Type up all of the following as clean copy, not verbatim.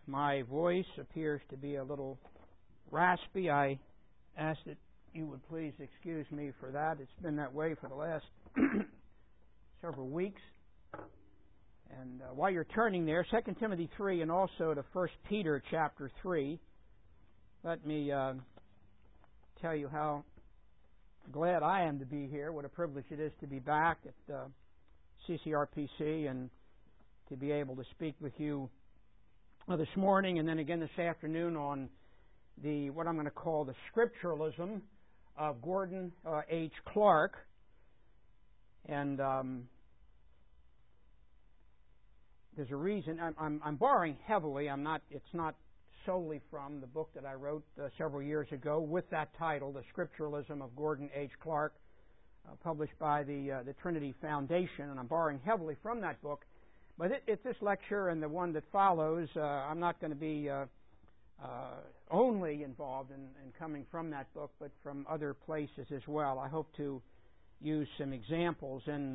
my voice appears to be a little raspy, I ask that you would please excuse me for that. It's been that way for the last several weeks. And while you're turning there, 2 Timothy 3 and also to 1 Peter chapter 3, let me tell you how glad I am to be here, what a privilege it is to be back at CCRPC and to be able to speak with you this morning and then again this afternoon on what I'm going to call the scripturalism of Gordon H. Clark. And there's a reason I'm borrowing heavily. It's not solely from the book that I wrote several years ago with that title, The Scripturalism of Gordon H. Clark, published by the Trinity Foundation, and I'm borrowing heavily from that book. But it's this lecture and the one that follows, I'm not going to be only involved in coming from that book, but from other places as well. I hope to use some examples in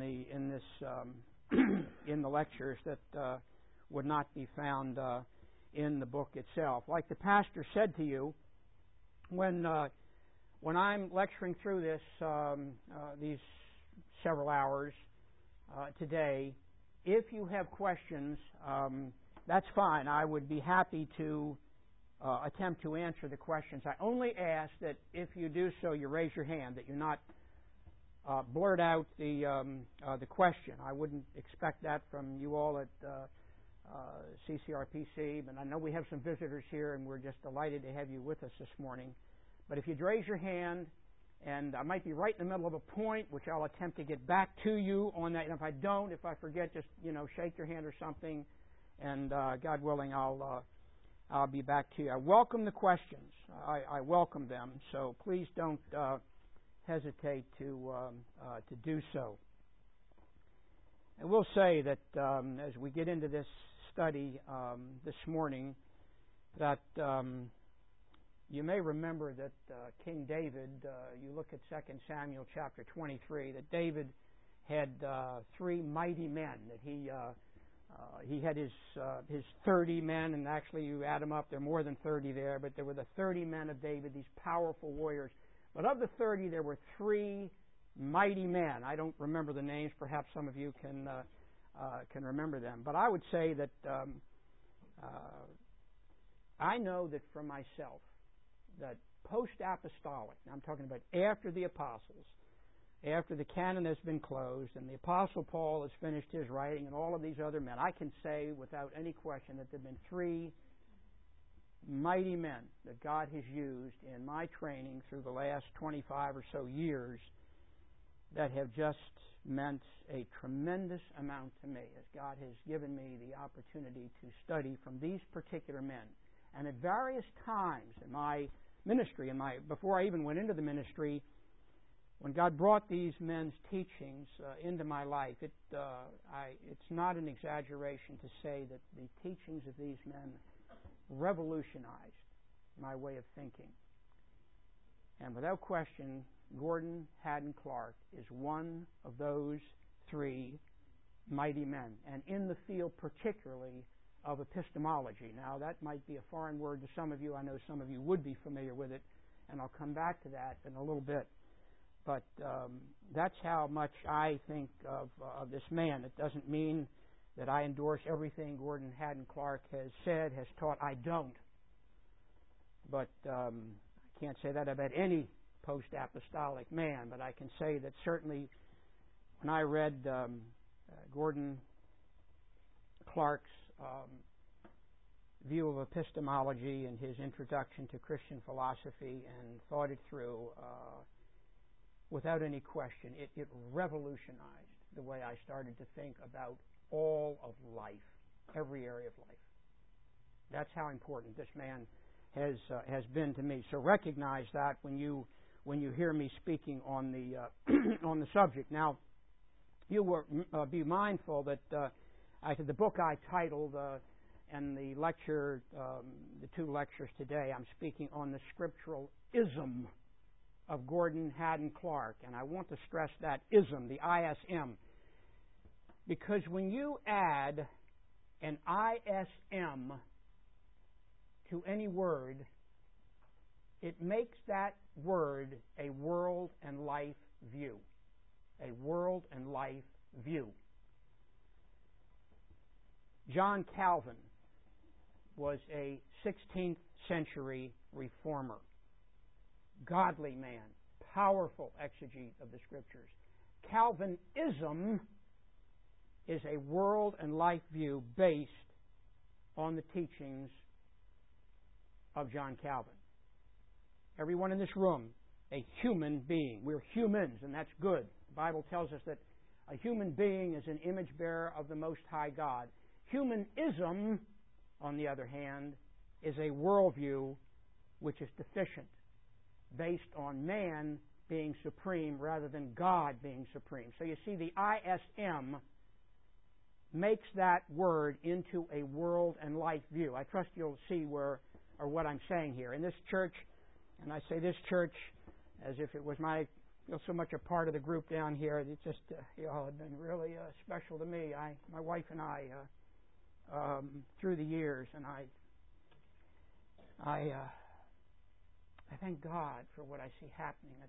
the lectures that would not be found in the book itself. Like the pastor said to you, when I'm lecturing through these several hours today, if you have questions, that's fine. I would be happy to attempt to answer the questions. I only ask that if you do so, you raise your hand, that you not blurt out the question. I wouldn't expect that from you all at CCRPC, but I know we have some visitors here, and we're just delighted to have you with us this morning. But if you'd raise your hand, and I might be right in the middle of a point, which I'll attempt to get back to you on that. And if I don't, if I forget, just shake your hand or something, and God willing, I'll be back to you. I welcome the questions. I welcome them. So please don't hesitate to do so. I will say that as we get into this study this morning, that you may remember that King David, you look at 2 Samuel chapter 23, that David had 3 mighty men, that he had his 30 men, and actually you add them up, there are more than 30 there, but there were the 30 men of David, these powerful warriors. But of the 30, there were 3 mighty men. I don't remember the names. Perhaps some of you can remember them. But I would say that I know that for myself, that post-apostolic, I'm talking about after the apostles, after the canon has been closed and the Apostle Paul has finished his writing and all of these other men, I can say without any question that there have been 3 mighty men that God has used in my training through the last 25 or so years that have just meant a tremendous amount to me, as God has given me the opportunity to study from these particular men. And at various times in my ministry, before I even went into the ministry, when God brought these men's teachings into my life, it's not an exaggeration to say that the teachings of these men revolutionized my way of thinking. And without question, Gordon Haddon Clark is one of those 3 mighty men, and in the field particularly of epistemology. Now, that might be a foreign word to some of you. I know some of you would be familiar with it, and I'll come back to that in a little bit. But that's how much I think of this man. It doesn't mean that I endorse everything Gordon Haddon Clark has said, has taught. I don't. But I can't say that about any post-apostolic man, but I can say that certainly when I read Gordon Clark's view of epistemology and his introduction to Christian philosophy and thought it through, without any question, it revolutionized the way I started to think about all of life, every area of life. That's how important this man has been to me. So recognize that when you hear me speaking on the on the subject. Now, you will be mindful that the book I titled and the lecture, the 2 lectures today, I'm speaking on the scripturalism of Gordon Haddon Clark, and I want to stress that ism, the ISM, because when you add an ISM to any word, it makes that word a world and life view. A world and life view. John Calvin was a 16th century reformer. Godly man, powerful exegete of the Scriptures. Calvinism is a world and life view based on the teachings of John Calvin. Everyone in this room, a human being. We're humans, and that's good. The Bible tells us that a human being is an image bearer of the Most High God. Humanism, on the other hand, is a worldview which is deficient, based on man being supreme rather than God being supreme. So you see, the ISM makes that word into a world and life view. I trust you'll see what I'm saying here. In this church, and I say this church as if it was so much a part of the group down here. It just, had been really special to me. My wife and I, through the years, and I thank God for what I see happening at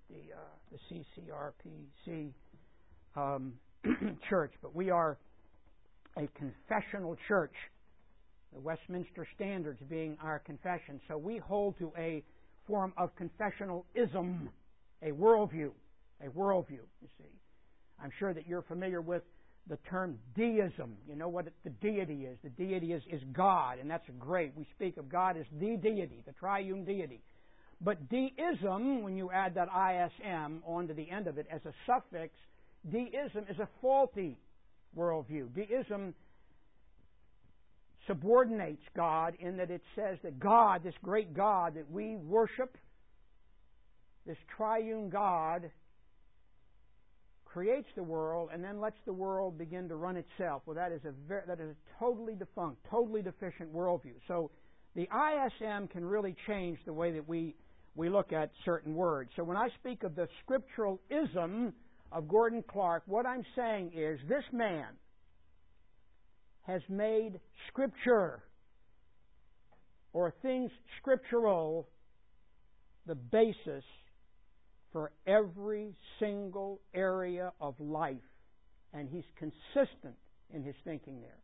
the CCRPC church. But we are a confessional church, the Westminster Standards being our confession. So we hold to a form of confessionalism, a worldview, you see. I'm sure that you're familiar with the term deism. You know what the deity is. The deity is God, and that's great. We speak of God as the deity, the triune deity. But deism, when you add that ISM onto the end of it as a suffix, deism is a faulty worldview. Deism subordinates God in that it says that God, this great God that we worship, this triune God, creates the world and then lets the world begin to run itself. Well, that is a totally defunct, totally deficient worldview. So the ISM can really change the way that we look at certain words. So when I speak of the scripturalism of Gordon Clark, what I'm saying is this man has made Scripture or things scriptural the basis for every single area of life, and he's consistent in his thinking there.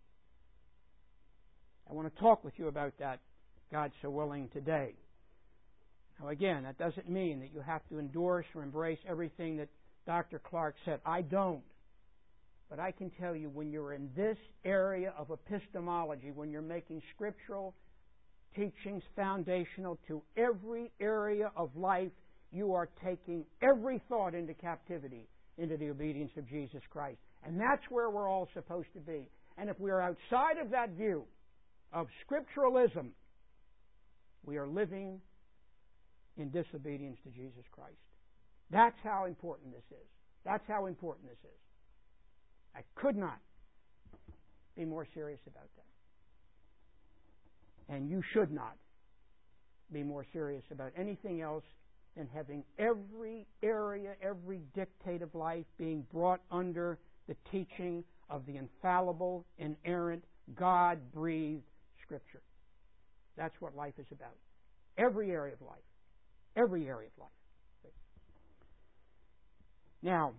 I want to talk with you about that, God so willing, today. Now again, that doesn't mean that you have to endorse or embrace everything that Dr. Clark said. I don't. But I can tell you, when you're in this area of epistemology, when you're making scriptural teachings foundational to every area of life, you are taking every thought into captivity, into the obedience of Jesus Christ. And that's where we're all supposed to be. And if we are outside of that view of scripturalism, we are living in disobedience to Jesus Christ. That's how important this is. That's how important this is. I could not be more serious about that. And you should not be more serious about anything else than having every area, every dictate of life being brought under the teaching of the infallible, inerrant, God-breathed Scripture. That's what life is about. Every area of life. Every area of life. Now,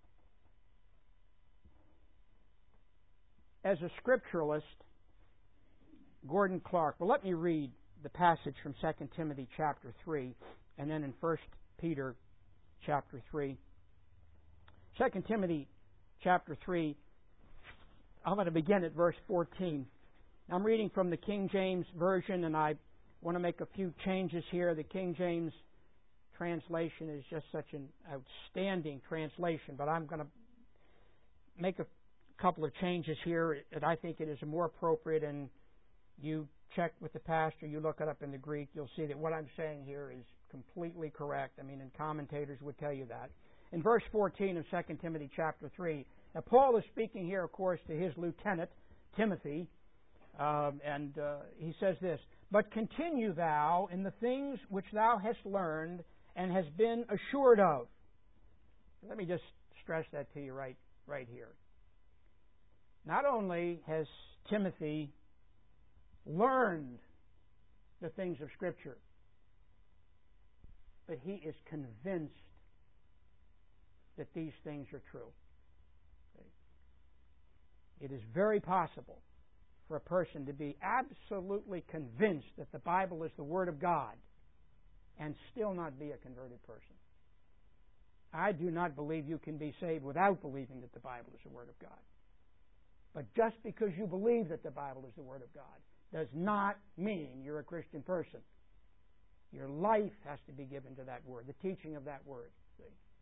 as a scripturalist, Gordon Clark, well, let me read the passage from 2 Timothy chapter 3 and then in 1 Peter chapter 3. 2 Timothy chapter 3, I'm going to begin at verse 14. I'm reading from the King James Version, and I want to make a few changes here. The King James translation is just such an outstanding translation, but I'm going to make a couple of changes here that I think it is more appropriate, and you check with the pastor, you look it up in the Greek, you'll see that what I'm saying here is completely correct. I mean, and commentators would tell you that. In verse 14 of 2 Timothy chapter 3, now Paul is speaking here, of course, to his lieutenant, Timothy, and he says this, "But continue thou in the things which thou hast learned and hast been assured of." Let me just stress that to you right here. Not only has Timothy learned the things of Scripture. But he is convinced that these things are true. It is very possible for a person to be absolutely convinced that the Bible is the Word of God and still not be a converted person. I do not believe you can be saved without believing that the Bible is the Word of God. But just because you believe that the Bible is the Word of God does not mean you're a Christian person. Your life has to be given to that Word, the teaching of that Word. See?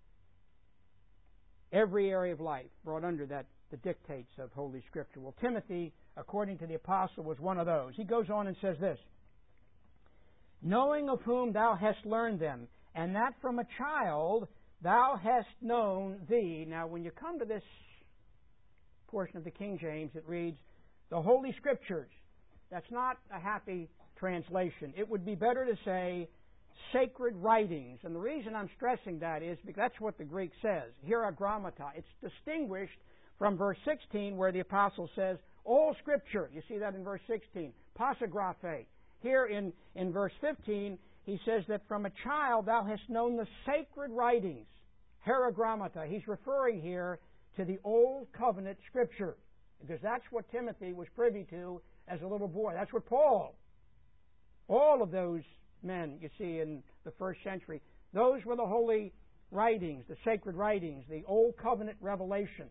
Every area of life brought under the dictates of Holy Scripture. Well, Timothy, according to the apostle, was one of those. He goes on and says this, knowing of whom thou hast learned them, and that from a child thou hast known thee. Now, when you come to this portion of the King James, it reads, the Holy Scriptures. That's not a happy translation. It would be better to say sacred writings. And the reason I'm stressing that is because that's what the Greek says. Hierogrammata. It's distinguished from verse 16 where the apostle says, all Scripture. You see that in verse 16. Pasigraphe. Here in verse 15, he says that from a child thou hast known the sacred writings. Hierogrammata. He's referring here to the Old Covenant Scripture. Because that's what Timothy was privy to as a little boy. That's what Paul, all of those men you see in the first century, those were the holy writings, the sacred writings, the Old Covenant revelation.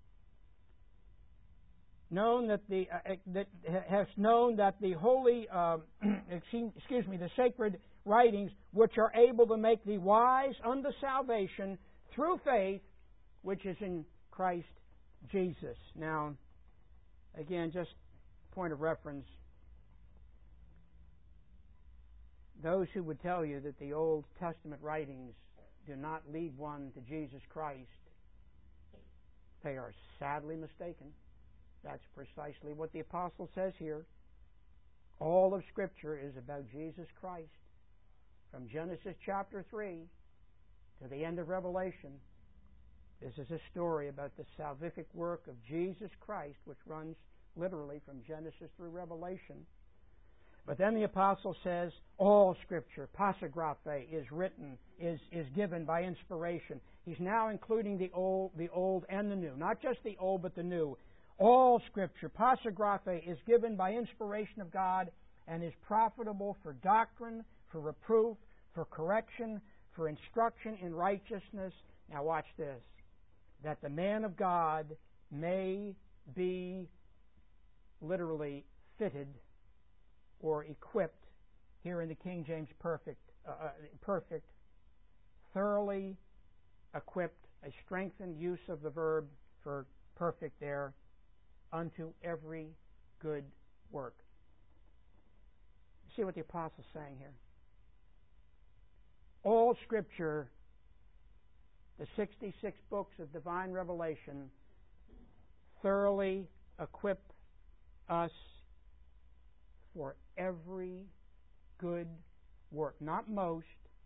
Known that has known that the holy, the sacred writings, which are able to make thee wise unto salvation through faith, which is in Christ Jesus. Now, again, just point of reference. Those who would tell you that the Old Testament writings do not lead one to Jesus Christ, they are sadly mistaken. That's precisely what the apostle says here. All of Scripture is about Jesus Christ. From Genesis chapter 3 to the end of Revelation, this is a story about the salvific work of Jesus Christ, which runs literally from Genesis through Revelation. But then the apostle says, all Scripture, pasigraphe, is written, is given by inspiration. He's now including the old and the new. Not just the old, but the new. All Scripture, pasigraphe, is given by inspiration of God and is profitable for doctrine, for reproof, for correction, for instruction in righteousness. Now watch this. That the man of God may be literally fitted or equipped, here in the King James perfect, thoroughly equipped, a strengthened use of the verb for perfect there, unto every good work. See what the apostle's saying here. All Scripture, the 66 books of divine revelation, thoroughly equip us for every good work. Not most,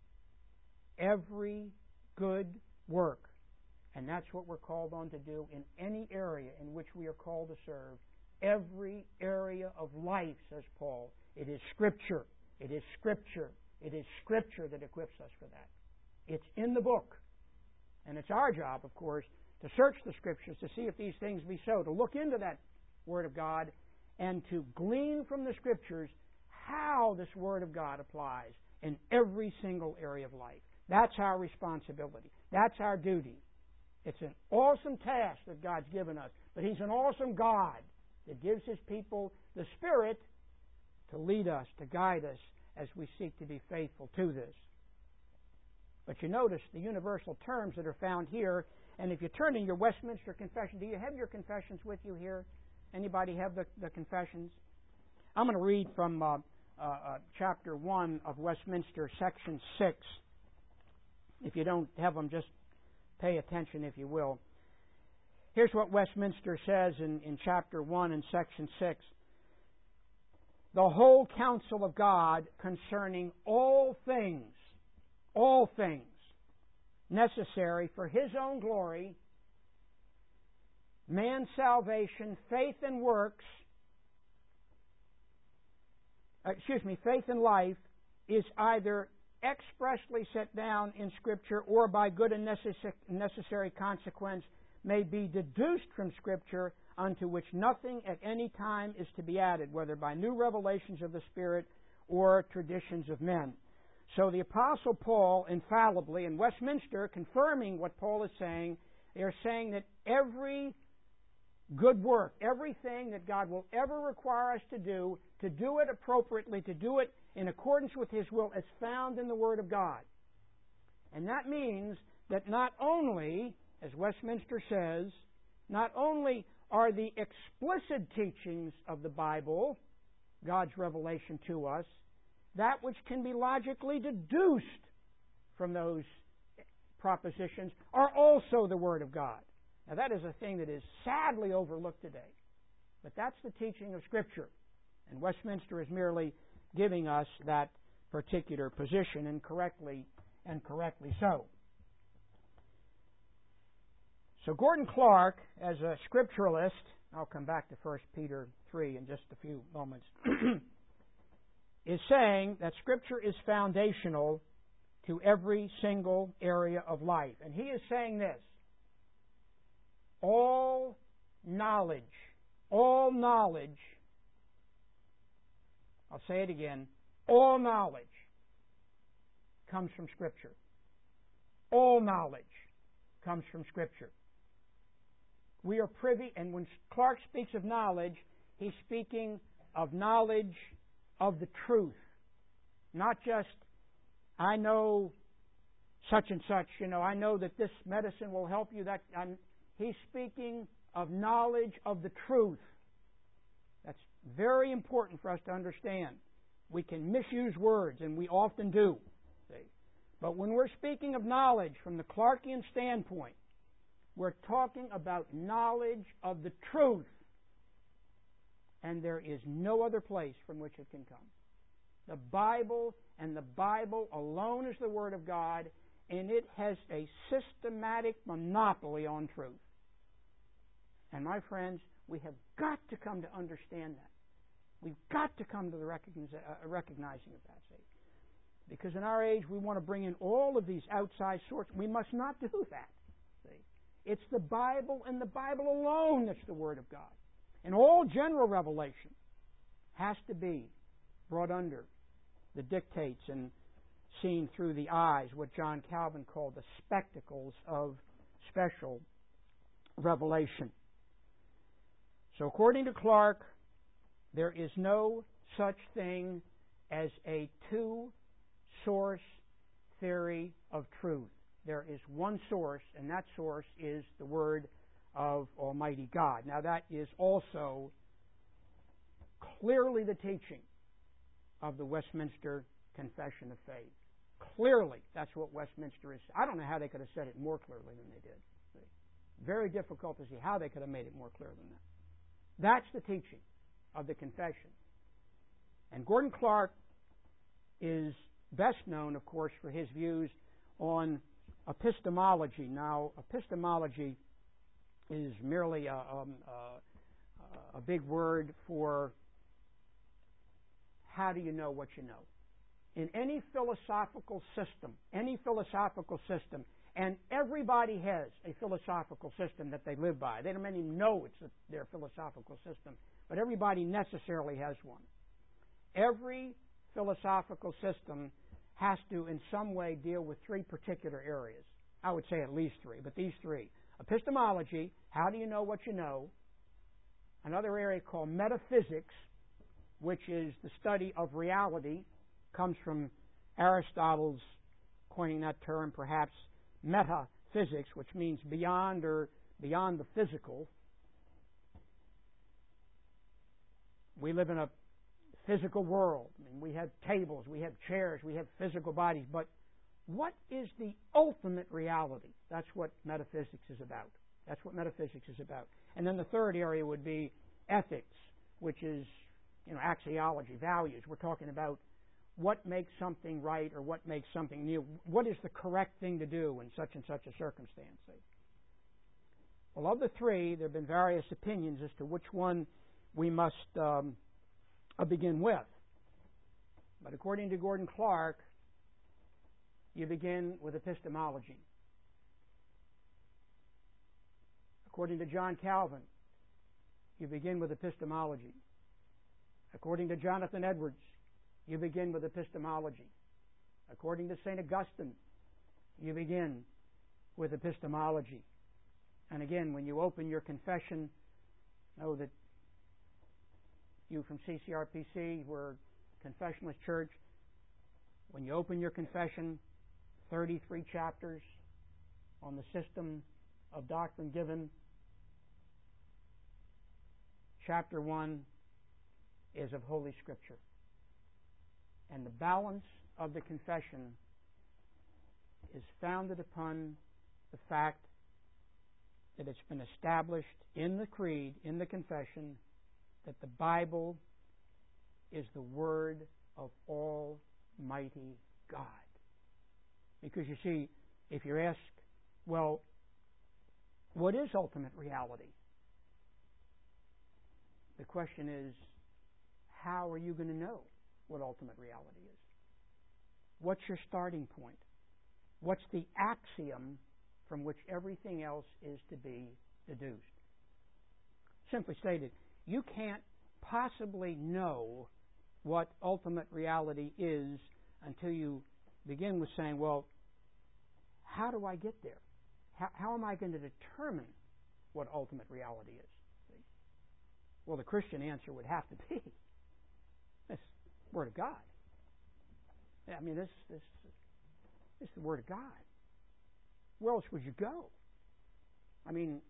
every good work. And that's what we're called on to do in any area in which we are called to serve. Every area of life, says Paul. It is Scripture. It is Scripture. It is Scripture that equips us for that. It's in the book. And it's our job, of course, to search the Scriptures to see if these things be so, to look into that Word of God and to glean from the Scriptures how this Word of God applies in every single area of life. That's our responsibility. That's our duty. It's an awesome task that God's given us, but He's an awesome God that gives His people the Spirit to lead us, to guide us as we seek to be faithful to this. But you notice the universal terms that are found here, and if you turn in your Westminster Confession, do you have your confessions with you here? Anybody have the confessions? I'm going to read from chapter 1 of Westminster, section 6. If you don't have them, just pay attention if you will. Here's what Westminster says in chapter 1 and section 6. The whole counsel of God concerning all things necessary for His own glory, man's salvation, faith and works, faith and life is either expressly set down in Scripture or by good and necessary consequence may be deduced from Scripture, unto which nothing at any time is to be added, whether by new revelations of the Spirit or traditions of men. So the Apostle Paul, infallibly, in Westminster, confirming what Paul is saying, they are saying that every good work, everything that God will ever require us to do it appropriately, to do it in accordance with His will, is found in the Word of God. And that means that not only, as Westminster says, not only are the explicit teachings of the Bible, God's revelation to us, that which can be logically deduced from those propositions are also the Word of God. Now that is a thing that is sadly overlooked today. But that's the teaching of Scripture. And Westminster is merely giving us that particular position, and correctly so. So Gordon Clark, as a scripturalist, I'll come back to 1 Peter 3 in just a few moments, is saying that Scripture is foundational to every single area of life. And he is saying this: all knowledge, I'll say it again, all knowledge comes from Scripture. All knowledge comes from Scripture. We are privy, and when Clark speaks of knowledge, he's speaking of knowledge of the truth. Not just, I know such and such, I know that this medicine will help you. He's speaking of knowledge of the truth. That's very important for us to understand. We can misuse words, and we often do. See? But when we're speaking of knowledge from the Clarkian standpoint, we're talking about knowledge of the truth. And there is no other place from which it can come. The Bible, and the Bible alone, is the Word of God, and it has a systematic monopoly on truth. And my friends, we have got to come to understand that. We've got to come to the recognizing of that. See? Because in our age, we want to bring in all of these outside sources. We must not do that. See? It's the Bible and the Bible alone that's the Word of God. And all general revelation has to be brought under the dictates and seen through the eyes, what John Calvin called the spectacles of special revelation. So according to Clark, there is no such thing as a two-source theory of truth. There is one source, and that source is the Word of Almighty God. Now that is also clearly the teaching of the Westminster Confession of Faith. Clearly, that's what Westminster is. I don't know how they could have said it more clearly than they did. Very difficult to see how they could have made it more clear than that. That's the teaching of the Confession. And Gordon Clark is best known, of course, for his views on epistemology. Now, epistemology is merely a big word for how do you know what you know. In any philosophical system, and everybody has a philosophical system that they live by. They don't even know it's their philosophical system, but everybody necessarily has one. Every philosophical system has to, in some way, deal with three particular areas. I would say at least three, but these three. Epistemology, how do you know what you know? Another area called metaphysics, which is the study of reality, comes from Aristotle's coining that term, perhaps, metaphysics, which means beyond or beyond the physical. We live in a physical world. I mean, we have tables, we have chairs, we have physical bodies, but what is the ultimate reality? That's what metaphysics is about. That's what metaphysics is about. And then the third area would be ethics, which is, axiology, values. We're talking about what makes something right or what makes something new. What is the correct thing to do in such and such a circumstance? Well, of the three, there have been various opinions as to which one we must begin with. But according to Gordon Clark, you begin with epistemology. According to John Calvin, you begin with epistemology. According to Jonathan Edwards, you begin with epistemology. According to St. Augustine, you begin with epistemology. And again, when you open your confession, know that you from CCRPC, we're a confessionalist church. When you open your confession, 33 chapters on the system of doctrine given. Chapter 1 is of Holy Scripture. And the balance of the confession is founded upon the fact that it's been established in the creed, in the confession, that the Bible is the Word of Almighty God. Because you see, if you're asked, well, what is ultimate reality? The question is, how are you going to know what ultimate reality is? What's your starting point? What's the axiom from which everything else is to be deduced? Simply stated, you can't possibly know what ultimate reality is until you begin with saying, well, how do I get there? How am I going to determine what ultimate reality is? See? Well, the Christian answer would have to be this Word of God. I mean, this is the Word of God. Where else would you go? I mean,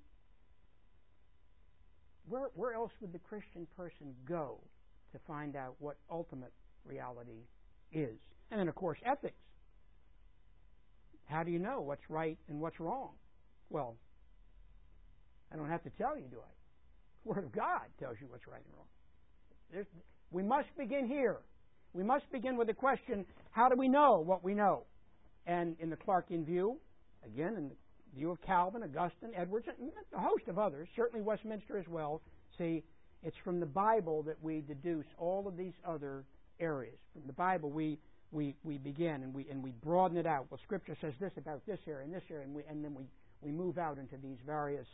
where else would the Christian person go to find out what ultimate reality is? And then, of course, ethics. How do you know what's right and what's wrong? Well, I don't have to tell you, do I? The Word of God tells you what's right and wrong. We must begin here. We must begin with the question, how do we know what we know? And in the Clarkian view, again, in the view of Calvin, Augustine, Edwards, and a host of others, certainly Westminster as well, see, it's from the Bible that we deduce all of these other areas. From the Bible we begin and we broaden it out. Well, Scripture says this about this area and this area, and then we move out into these various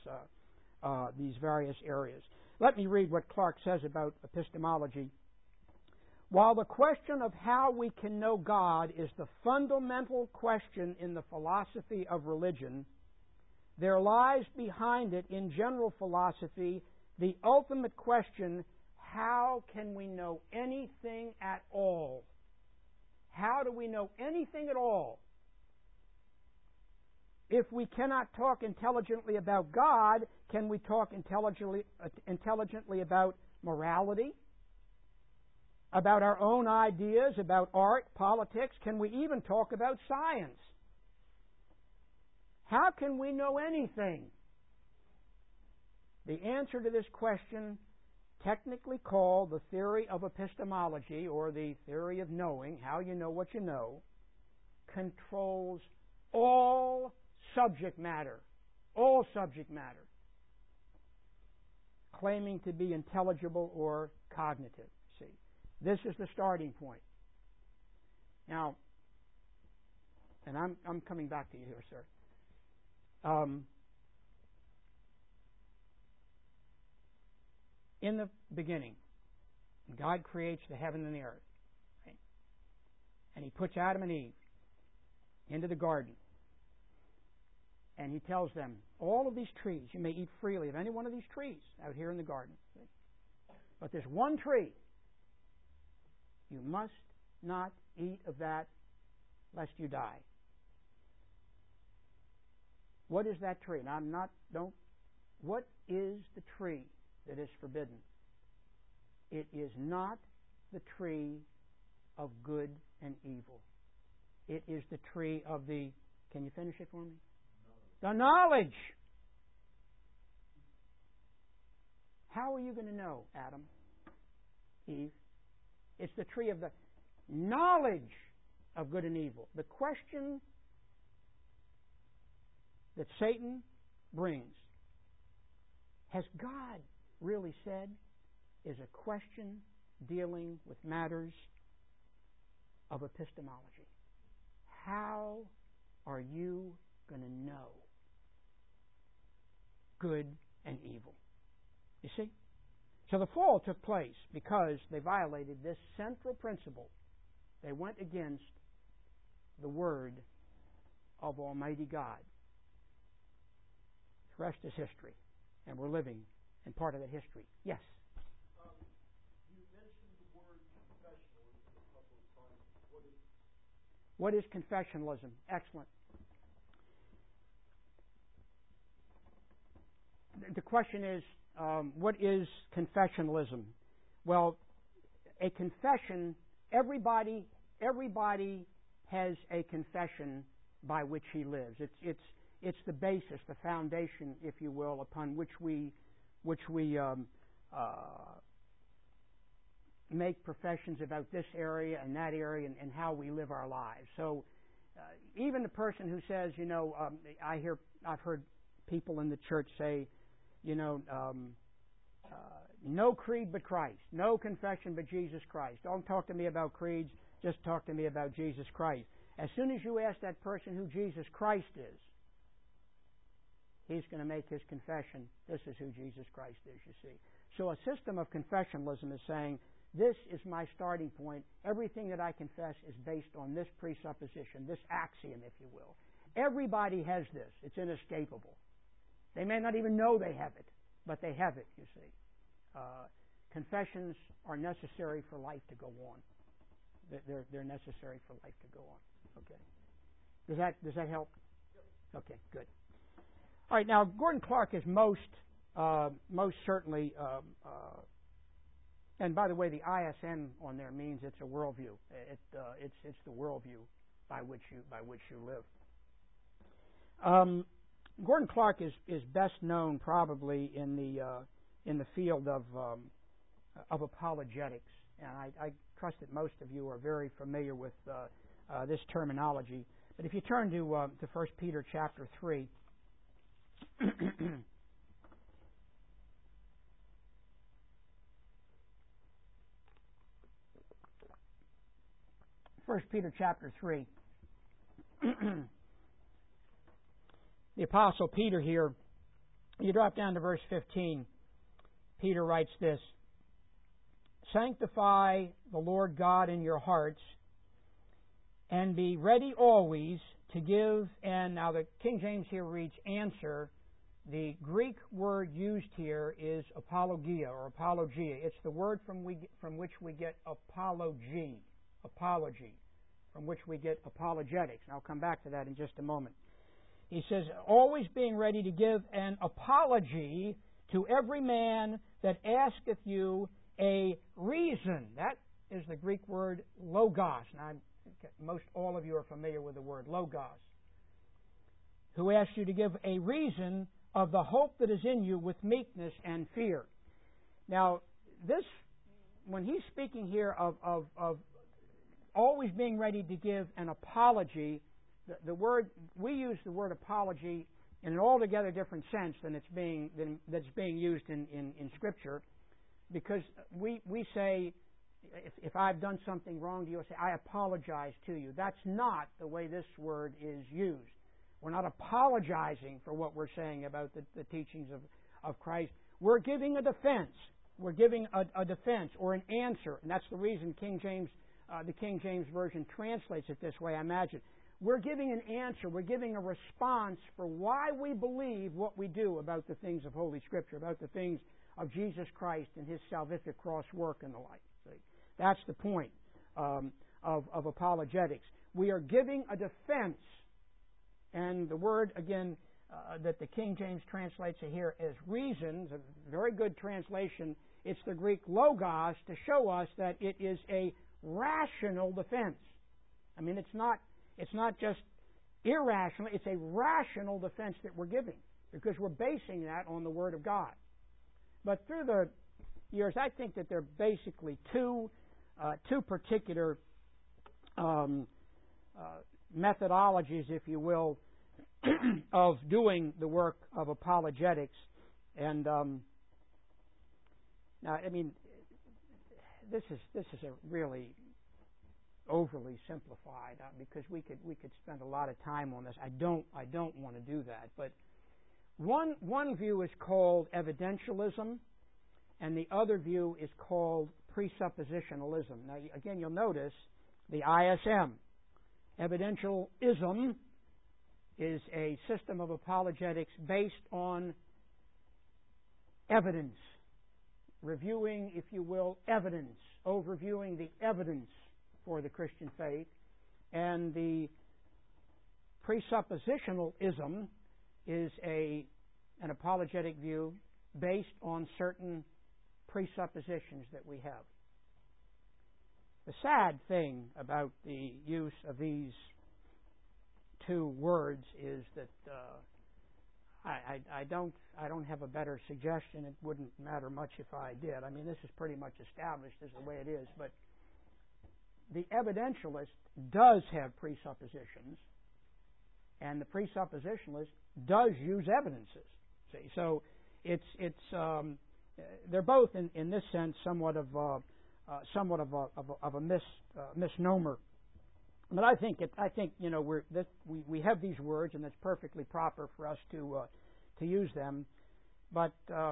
areas. Let me read what Clark says about epistemology. While the question of how we can know God is the fundamental question in the philosophy of religion, there lies behind it in general philosophy the ultimate question, how can we know anything at all? How do we know anything at all? If we cannot talk intelligently about God, can we talk intelligently about morality? About our own ideas, about art, politics? Can we even talk about science? How can we know anything? The answer to this question, technically called the theory of epistemology, or the theory of knowing, how you know what you know, controls all subject matter, claiming to be intelligible or cognitive. See, this is the starting point. Now, and I'm coming back to you here, sir. In the beginning, God creates the heaven and the earth. Right? And He puts Adam and Eve into the garden. And He tells them, all of these trees, you may eat freely of any one of these trees out here in the garden. See? But there's one tree. You must not eat of that lest you die. What is that tree? Now, what is the tree that is forbidden? It is not the tree of good and evil. It is the tree of the, can you finish it for me? The knowledge. How are you going to know, Adam, Eve? It's the tree of the knowledge of good and evil. The question that Satan brings, has God really said, is a question dealing with matters of epistemology. How are you going to know good and evil? You see? So the fall took place because they violated this central principle. They went against the Word of Almighty God. The rest is history, and we're living in part of that history. Yes? You mentioned the word confessionalism a couple of times. What is confessionalism? Excellent. The question is, what is confessionalism? Well, a confession, everybody has a confession by which he lives. It's the basis, the foundation, if you will, upon which we make professions about this area and that area and how we live our lives. So even the person who says, I've heard people in the church say, no creed but Christ, no confession but Jesus Christ. Don't talk to me about creeds, just talk to me about Jesus Christ. As soon as you ask that person who Jesus Christ is, he's going to make his confession, this is who Jesus Christ is, you see. So a system of confessionalism is saying, this is my starting point. Everything that I confess is based on this presupposition, this axiom, if you will. Everybody has this. It's inescapable. They may not even know they have it, but they have it, you see. Confessions are necessary for life to go on. They're necessary for life to go on. Okay. Does that help? Yep. Okay, good. All right, now Gordon Clark is most certainly, and by the way, the ISN on there means it's a worldview. It's the worldview by which you live. Gordon Clark is best known probably in the field of apologetics, and I trust that most of you are very familiar with this terminology. But if you turn to 1 Peter chapter 3, 1 Peter chapter 3. The Apostle Peter here, you drop down to verse 15. Peter writes this, "Sanctify the Lord God in your hearts, and be ready always to give," and now the King James here reads answer. The Greek word used here is apologia or apologia. It's the word from which we get apology, from which we get apologetics. And I'll come back to that in just a moment. He says, always being ready to give an apology to every man that asketh you a reason. That is the Greek word logos. Now, most all of you are familiar with the word logos. Who asks you to give a reason of the hope that is in you with meekness and fear. Now, this, when he's speaking here of always being ready to give an apology, the word, we use the word apology in an altogether different sense than that's being used in Scripture, because we say, if I've done something wrong to you, I say, I apologize to you. That's not the way this word is used. We're not apologizing for what we're saying about the teachings of Christ. We're giving a defense. We're giving a defense or an answer, and that's the reason the King James Version translates it this way, I imagine. We're giving an answer. We're giving a response for why we believe what we do about the things of Holy Scripture, about the things of Jesus Christ and His salvific cross work and the like. See? That's the point of apologetics. We are giving a defense. And the word, again, that the King James translates it here as reasons, a very good translation. It's the Greek logos to show us that it is a rational defense. I mean, it's not just irrational, it's a rational defense that we're giving because we're basing that on the Word of God. But through the years, I think that there are basically two particular methodologies, if you will, of doing the work of apologetics. And now, I mean, this is a really overly simplified because we could spend a lot of time on this. I don't want to do that. But one view is called evidentialism, and the other view is called presuppositionalism. Now, again, you'll notice the ISM. Evidentialism is a system of apologetics based on evidence, reviewing, if you will, evidence, overviewing the evidence for the Christian faith. And the presuppositionalism is an apologetic view based on certain presuppositions that we have. The sad thing about the use of these two words is that I don't have a better suggestion. It wouldn't matter much if I did. I mean, this is pretty much established as the way it is. But the evidentialist does have presuppositions, and the presuppositionalist does use evidences. See, so they're both in this sense somewhat of a misnomer. But I think we have these words, and it's perfectly proper for us to use them. But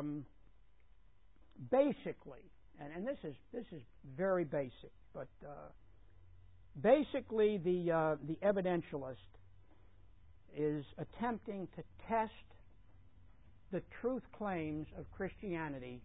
basically, and this is very basic, but basically the evidentialist is attempting to test the truth claims of Christianity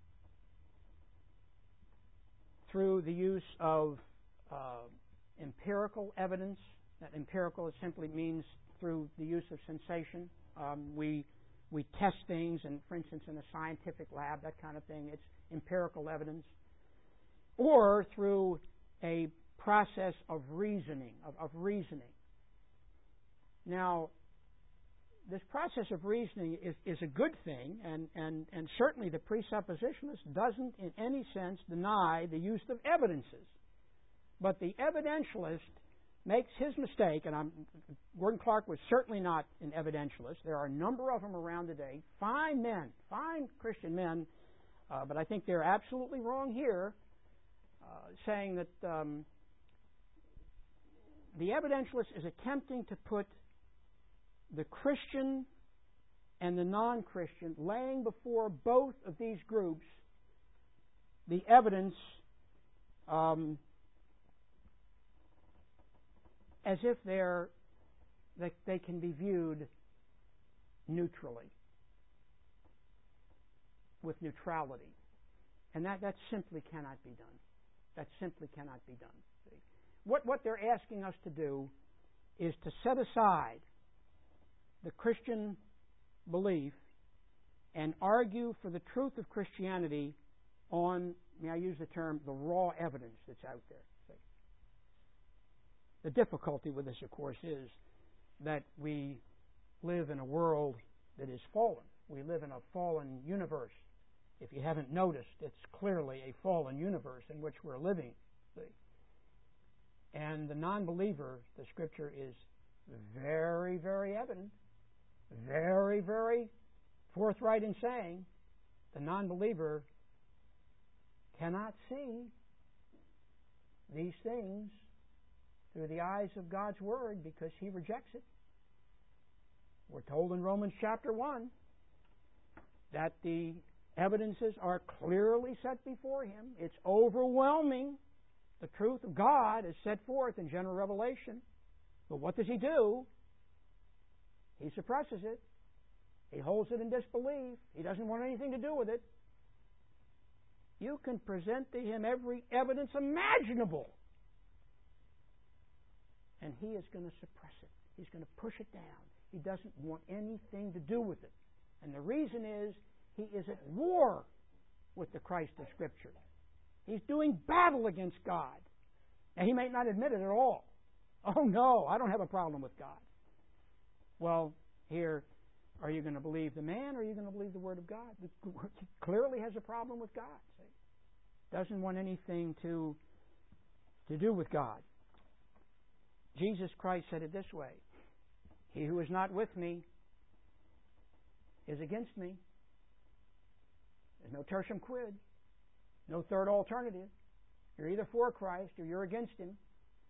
through the use of empirical evidence. That empirical simply means through the use of sensation. We test things, and for instance, in a scientific lab, that kind of thing, it's empirical evidence. Or through a process of reasoning, of reasoning. Now, this process of reasoning is a good thing, and certainly the presuppositionalist doesn't in any sense deny the use of evidences. But the evidentialist makes his mistake, and Gordon Clark was certainly not an evidentialist. There are a number of them around today, fine men, fine Christian men, but I think they're absolutely wrong here, saying that the evidentialist is attempting to put the Christian and the non-Christian, laying before both of these groups the evidence as if they can be viewed neutrally, with neutrality. And that simply cannot be done. That simply cannot be done. See? What they're asking us to do is to set aside the Christian belief and argue for the truth of Christianity on, may I use the term, the raw evidence that's out there. See? The difficulty with this, of course, is that we live in a world that is fallen. We live in a fallen universe. If you haven't noticed, it's clearly a fallen universe in which we're living. See? And the non-believer, the Scripture is very, very evident, very, very forthright in saying the non-believer cannot see these things through the eyes of God's Word because he rejects it. We're told in Romans chapter 1 that the evidences are clearly set before him. It's overwhelming. The truth of God is set forth in general revelation. But what does he do? He suppresses it. He holds it in disbelief. He doesn't want anything to do with it. You can present to him every evidence imaginable, and he is going to suppress it. He's going to push it down. He doesn't want anything to do with it. And the reason is he is at war with the Christ of Scripture. He's doing battle against God. And he may not admit it at all. Oh, no, I don't have a problem with God. Well, here, are you going to believe the man or are you going to believe the Word of God? He clearly has a problem with God. See? Doesn't want anything to do with God. Jesus Christ said it this way: he who is not with me is against me. There's no tertium quid, no third alternative. You're either for Christ or you're against him.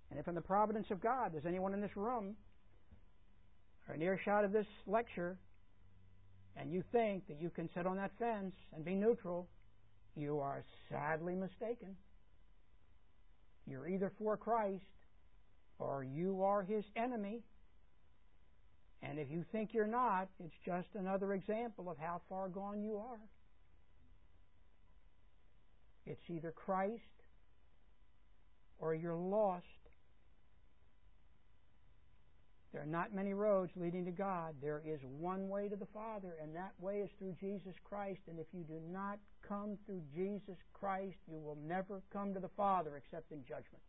And if in the providence of God there's anyone in this room or an earshot of this lecture, and you think that you can sit on that fence and be neutral, you are sadly mistaken. You're either for Christ or you are His enemy. And if you think you're not, it's just another example of how far gone you are. It's either Christ or you're lost. There are not many roads leading to God. There is one way to the Father, and that way is through Jesus Christ. And if you do not come through Jesus Christ, you will never come to the Father except in judgment.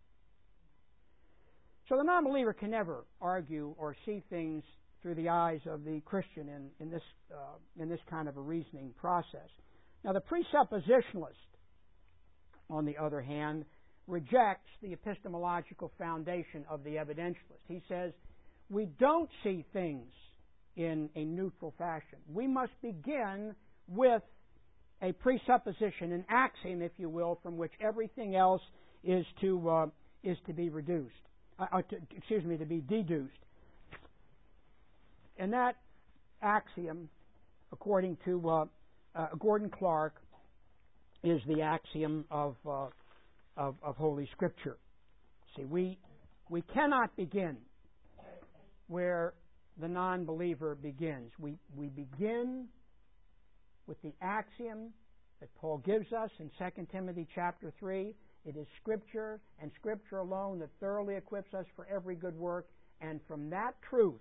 So the non-believer can never argue or see things through the eyes of the Christian in this kind of a reasoning process. Now the presuppositionalist, on the other hand, rejects the epistemological foundation of the evidentialist. He says, we don't see things in a neutral fashion. We must begin with a presupposition, an axiom, if you will, from which everything else is to be reduced. To be deduced. And that axiom, according to Gordon Clark, is the axiom of Holy Scripture. See, we cannot begin where the non-believer begins. We begin with the axiom that Paul gives us in 2 Timothy chapter 3. It is Scripture and Scripture alone that thoroughly equips us for every good work. And from that truth,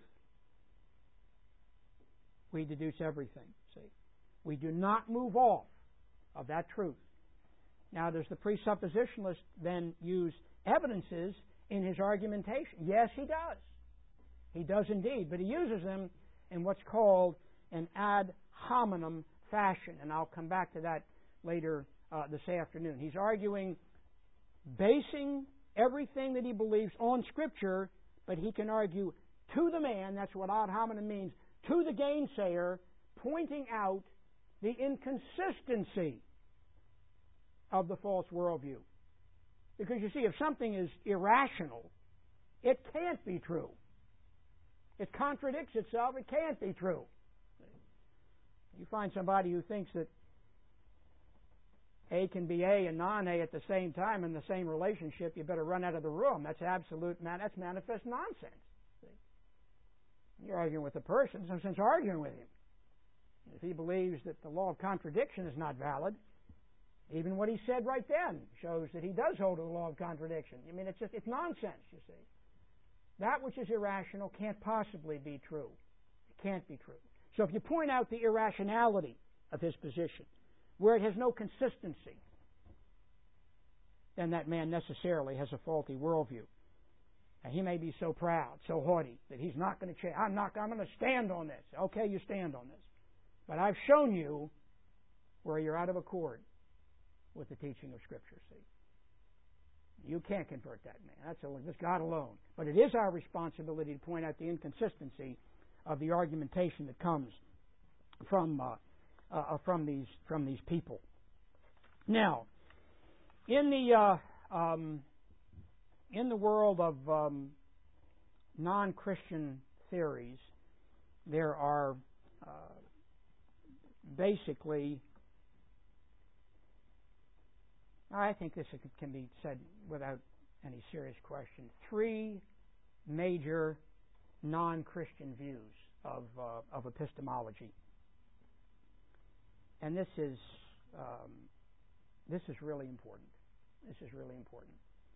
we deduce everything. See, we do not move off of that truth. Now, does the presuppositionalist then use evidences in his argumentation? Yes, he does. He does indeed, but he uses them in what's called an ad hominem fashion, and I'll come back to that later this afternoon. He's arguing, basing everything that he believes on Scripture, but he can argue to the man, that's what ad hominem means, to the gainsayer, pointing out the inconsistency of the false worldview. Because you see, if something is irrational, it can't be true. It contradicts itself, it can't be true. You find somebody who thinks that A can be A and non-A at the same time in the same relationship, you better run out of the room. That's that's manifest nonsense. See? You're arguing with a person, there's no sense arguing with him. If he believes that the law of contradiction is not valid, even what he said right then shows that he does hold to the law of contradiction. I mean, it's nonsense, you see. That which is irrational can't possibly be true. It can't be true. So if you point out the irrationality of his position, where it has no consistency, then that man necessarily has a faulty worldview. And he may be so proud, so haughty, that he's not going to change. I'm going to stand on this. Okay, you stand on this. But I've shown you where you're out of accord with the teaching of Scripture, see. You can't convert that man. That's God alone. But it is our responsibility to point out the inconsistency of the argumentation that comes from these people. Now, in the world of non-Christian theories, there are basically, I think this can be said without any serious question, three major non-Christian views of epistemology. And this is really important. This is really important.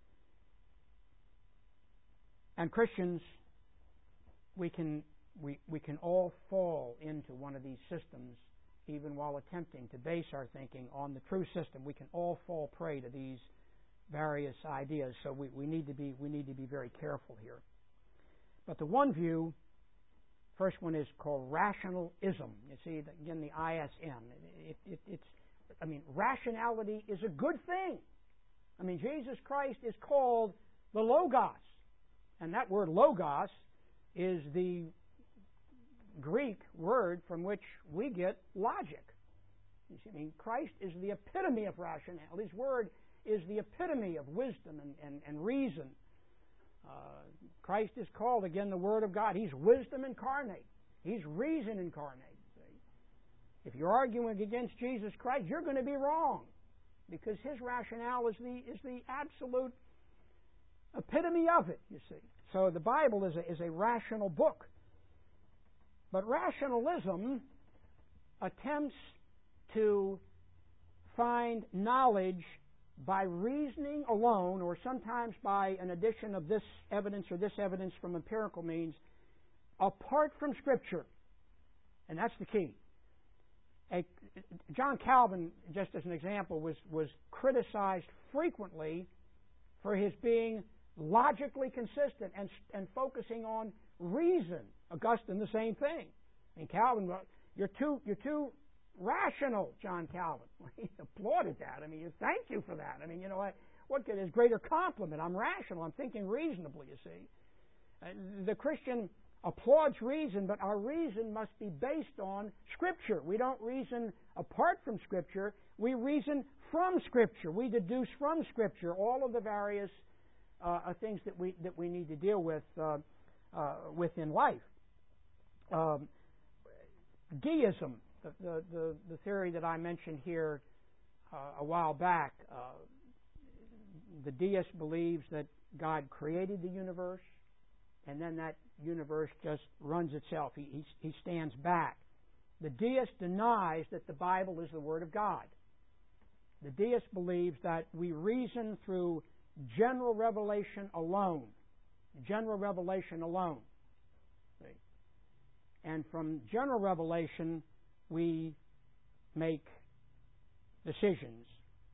And Christians, we can all fall into one of these systems, even while attempting to base our thinking on the true system. We can all fall prey to these various ideas, so we need to be very careful here. But the one view, first one is called rationalism. You see, again, the ISM. Rationality is a good thing. I mean, Jesus Christ is called the Logos. And that word Logos is the Greek word from which we get logic. You see, I mean, Christ is the epitome of rationality. His word is the epitome of wisdom and reason. Christ is called, again, the Word of God. He's wisdom incarnate. He's reason incarnate. See? If you're arguing against Jesus Christ, you're going to be wrong, because His rationale is the absolute epitome of it, you see. So the Bible is a rational book. But rationalism attempts to find knowledge by reasoning alone, or sometimes by an addition of this evidence or this evidence from empirical means, apart from Scripture. And that's the key. John Calvin, just as an example, was criticized frequently for his being logically consistent and focusing on reason. Augustine, the same thing. And Calvin, you're too rational, John Calvin. He applauded that. I mean, thank you for that. I mean, what could his greater compliment? I'm rational. I'm thinking reasonably, you see. The Christian applauds reason, but our reason must be based on Scripture. We don't reason apart from Scripture. We reason from Scripture. We deduce from Scripture all of the various things that we need to deal with in life. Deism, the theory that I mentioned here a while back, the deist believes that God created the universe, and then that universe just runs itself. He stands back. The deist denies that the Bible is the Word of God. The deist believes that we reason through general revelation alone. General revelation alone. See? And from general revelation, we make decisions.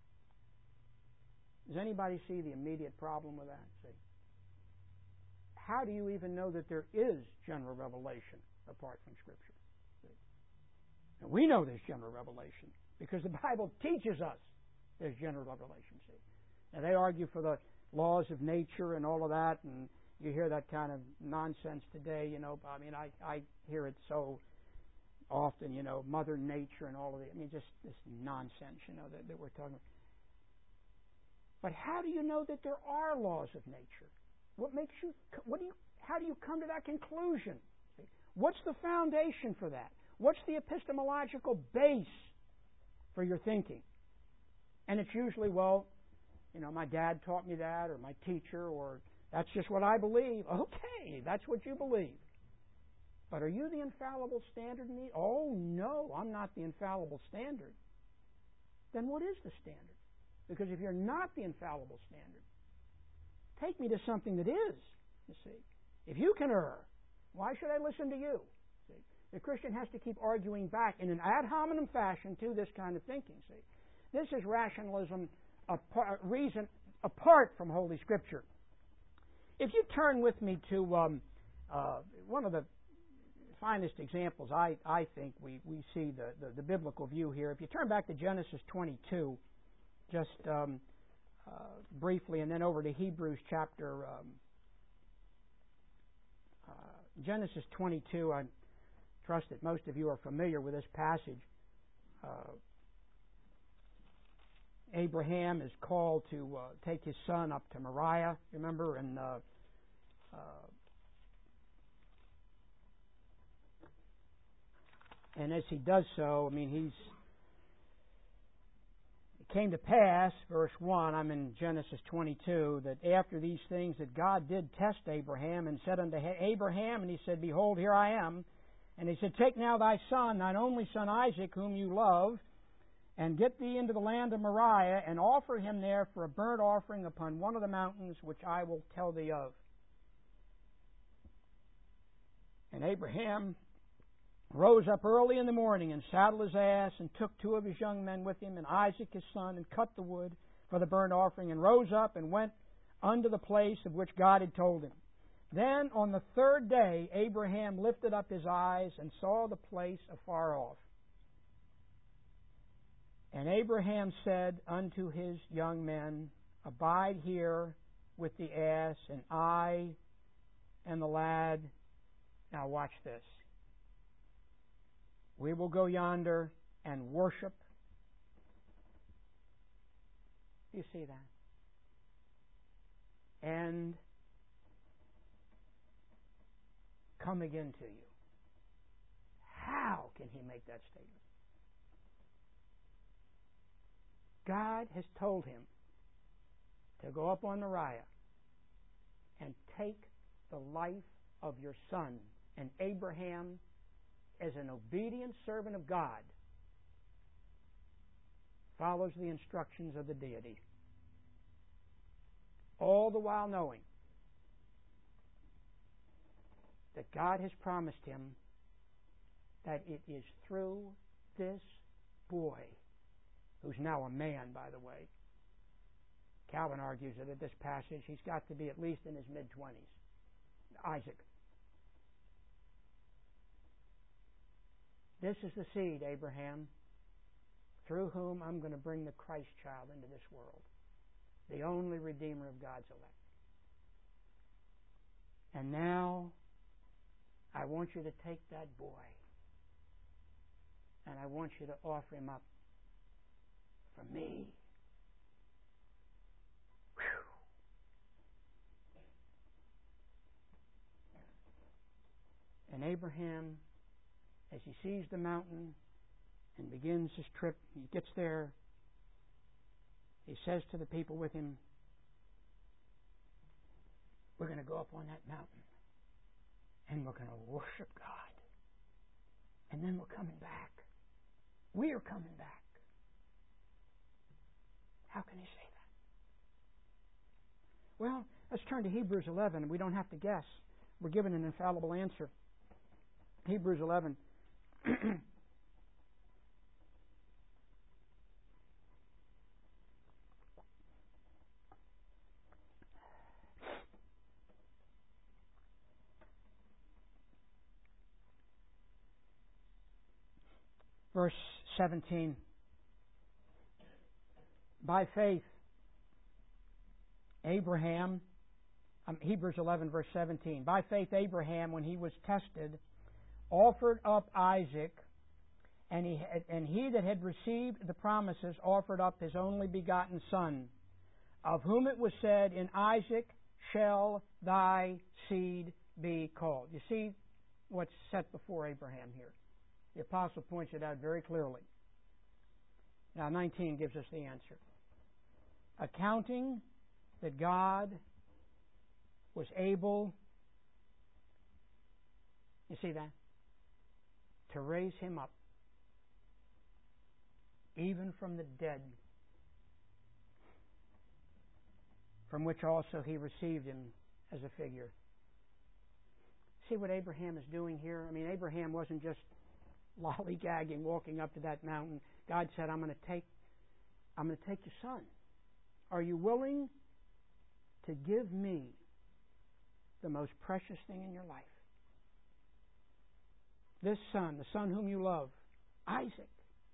Does anybody see the immediate problem with that? See? How do you even know that there is general revelation apart from Scripture? See? And we know there's general revelation because the Bible teaches us there's general revelation. See? Now, they argue for the laws of nature and all of that, and you hear that kind of nonsense today, I mean, I hear it so often, Mother Nature and all of it. I mean, just this nonsense, that we're talking about. But how do you know that there are laws of nature? How do you come to that conclusion? What's the foundation for that? What's the epistemological base for your thinking? And it's usually, my dad taught me that, or my teacher, or that's just what I believe. Okay, that's what you believe. But are you the infallible standard in me? Oh, no, I'm not the infallible standard. Then what is the standard? Because if you're not the infallible standard, take me to something that is, you see. If you can err, why should I listen to you? See? The Christian has to keep arguing back in an ad hominem fashion to this kind of thinking, see. This is rationalism, reason apart from Holy Scripture. If you turn with me to one of the finest examples, I think we see the biblical view here. If you turn back to Genesis 22, just briefly, and then over to Hebrews chapter Genesis 22. I trust that most of you are familiar with this passage. Abraham is called to take his son up to Moriah, remember, and as he does so, I mean, it came to pass, verse 1, I'm in Genesis 22, that after these things that God did test Abraham and said unto Abraham, and he said, Behold, here I am. And he said, Take now thy son, thine only son Isaac, whom you love, and get thee into the land of Moriah, and offer him there for a burnt offering upon one of the mountains which I will tell thee of. And Abraham rose up early in the morning, and saddled his ass, and took 2 of his young men with him, and Isaac his son, and cut the wood for the burnt offering, and rose up and went unto the place of which God had told him. Then on the 3rd day Abraham lifted up his eyes, and saw the place afar off. And Abraham said unto his young men, Abide here with the ass, and I and the lad. Now watch this. We will go yonder and worship. Do you see that? And come again to you. How can he make that statement? God has told him to go up on Moriah and take the life of your son. And Abraham, as an obedient servant of God, follows the instructions of the deity. All the while knowing that God has promised him that it is through this boy, who's now a man, by the way. Calvin argues that at this passage he's got to be at least in his mid-20s. Isaac. This is the seed, Abraham, through whom I'm going to bring the Christ child into this world, the only Redeemer of God's elect. And now I want you to take that boy and I want you to offer him up for me. Whew. And Abraham, as he sees the mountain and begins his trip, he gets there, he says to the people with him, we're going to go up on that mountain and we're going to worship God. And then we're coming back. We are coming back. How can he say that? Well, let's turn to Hebrews 11. We don't have to guess. We're given an infallible answer. Hebrews 11. Verse 17. By faith, Abraham, Hebrews 11, verse 17. By faith, Abraham, when he was tested, offered up Isaac, and he that had received the promises offered up his only begotten son, of whom it was said, in Isaac shall thy seed be called. You see what's set before Abraham here. The apostle points it out very clearly. Now 19 gives us the answer. Accounting that God was able, you see that? To raise him up, even from the dead, from which also he received him as a figure. See what Abraham is doing here? I mean, Abraham wasn't just lollygagging, walking up to that mountain. God said, I'm going to take your son. Are you willing to give me the most precious thing in your life? This son, the son whom you love, Isaac.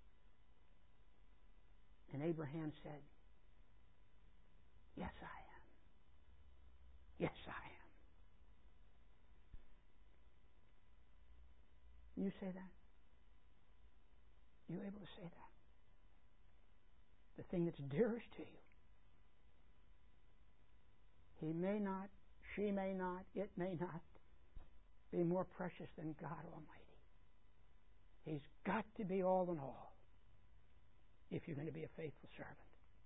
And Abraham said, yes, I am. Yes, I am. You say that? You able to say that? The thing that's dearest to you. He may not, she may not, it may not be more precious than God Almighty. He's got to be all in all if you're going to be a faithful servant.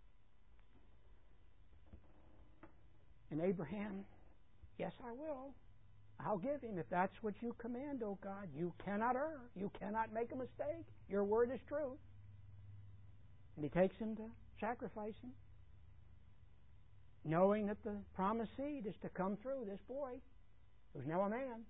And Abraham, yes, I will. I'll give him if that's what you command, O God. You cannot err. You cannot make a mistake. Your word is true. And he takes him to sacrifice him, knowing that the promised seed is to come through this boy, who's now a man.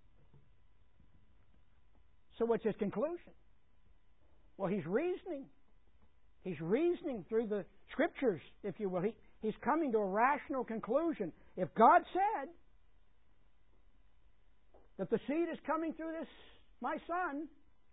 So what's his conclusion? Well, he's reasoning. He's reasoning through the Scriptures, if you will. He's coming to a rational conclusion. If God said that the seed is coming through this, my son,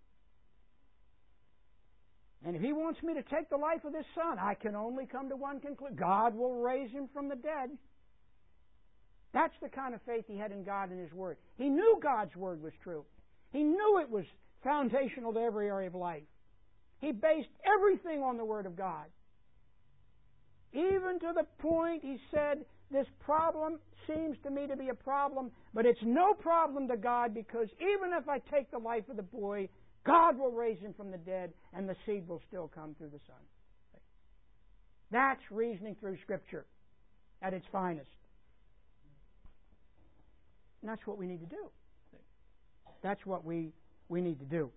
and if he wants me to take the life of this son, I can only come to one conclusion. God will raise him from the dead. That's the kind of faith he had in God and His Word. He knew God's Word was true. He knew it was foundational to every area of life. He based everything on the Word of God. Even to the point, he said, this problem seems to me to be a problem, but it's no problem to God, because even if I take the life of the boy, God will raise him from the dead, and the seed will still come through the Son. That's reasoning through Scripture at its finest. And that's what we need to do. That's what we need to do.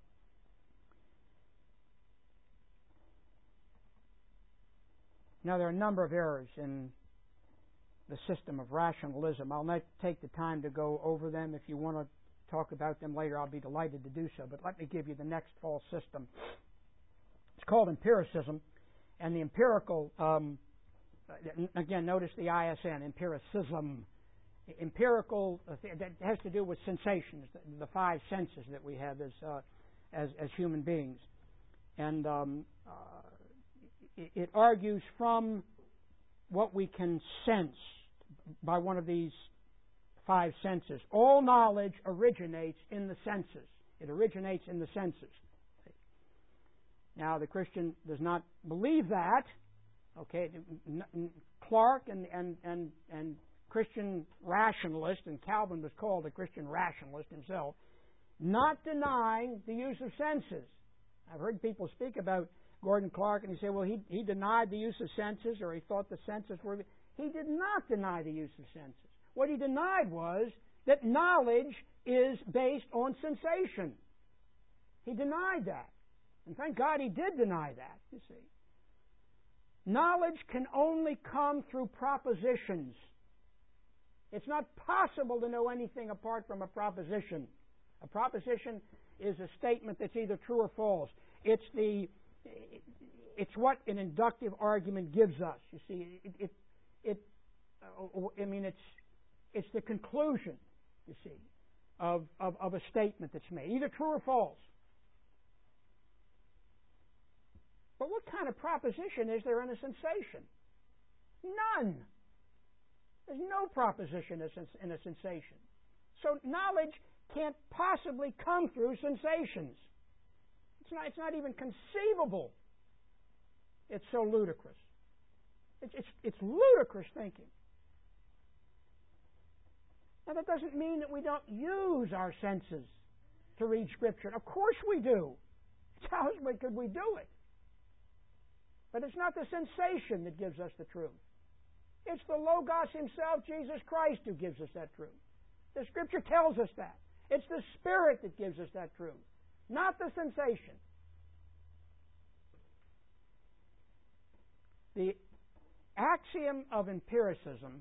Now, there are a number of errors in the system of rationalism. I'll not take the time to go over them. If you want to talk about them later, I'll be delighted to do so. But let me give you the next false system. It's called empiricism. And the empirical, again, notice the ISN, empiricism. Empirical, that has to do with sensations, the five senses that we have as human beings. And it argues from what we can sense by one of these five senses. All knowledge originates in the senses. It originates in the senses. Now, the Christian does not believe that. Okay, Clark and Christian rationalist, and Calvin was called a Christian rationalist himself, not denying the use of senses. I've heard people speak about Gordon Clark, and he say, well, he denied the use of senses, or he thought the senses were... He did not deny the use of senses. What he denied was that knowledge is based on sensation. He denied that. And thank God he did deny that, you see. Knowledge can only come through propositions. It's not possible to know anything apart from a proposition. A proposition is a statement that's either true or false. It's what an inductive argument gives us. You see, it's the conclusion, you see, of a statement that's made, either true or false. But what kind of proposition is there in a sensation? None. There's no proposition in a sensation. So knowledge can't possibly come through sensations. It's not even conceivable. It's so ludicrous. It's ludicrous thinking. Now, that doesn't mean that we don't use our senses to read Scripture. Of course we do. How else could we do it? But it's not the sensation that gives us the truth. It's the Logos himself, Jesus Christ, who gives us that truth. The Scripture tells us that. It's the Spirit that gives us that truth, not the sensation. The axiom of empiricism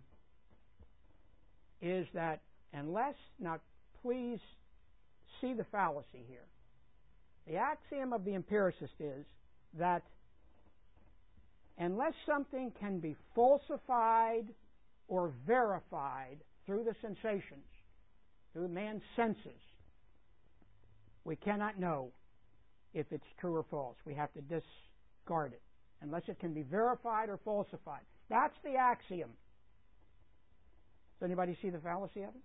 is that now please see the fallacy here. The axiom of the empiricist is that unless something can be falsified or verified through the sensations, through man's senses, we cannot know if it's true or false. We have to discard it, unless it can be verified or falsified. That's the axiom. Does anybody see the fallacy of it?